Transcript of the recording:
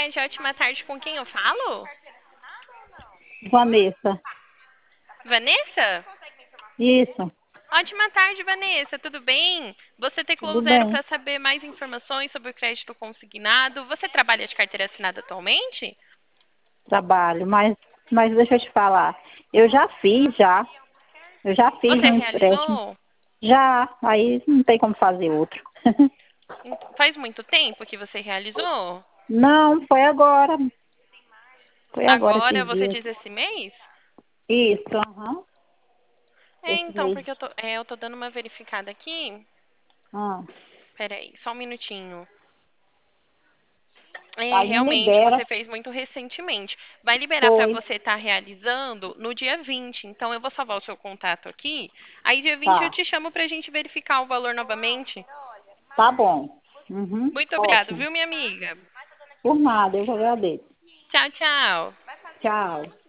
tarde, ótima tarde. Com quem eu falo? Vanessa. Vanessa? Isso, Ótima tarde, Vanessa. Tudo bem? Você teclou tudo zero bem. para saber mais informações sobre o crédito consignado. Você trabalha de carteira assinada atualmente? Trabalho, mas deixa eu te falar. Eu já fiz, já. Eu já fiz Você um empréstimo. realizou? Já, aí não tem como fazer outro. Faz muito tempo que você realizou? Não, foi agora. Foi agora Agora esses você dias. diz esse mês? Isso, aham. Esse Então, mês. porque eu tô dando uma verificada aqui. Ah, Peraí, só um minutinho. aí me Realmente, libera. você fez muito recentemente. Vai liberar para Foi. você estar realizando no dia 20. Então, eu vou salvar o seu contato aqui. Aí, dia 20, eu Tá. te chamo para a gente verificar o valor novamente. Tá bom. Uhum, Muito obrigado, ótimo. viu, minha amiga? Por nada, eu que agradeço. Tchau, tchau. Tchau.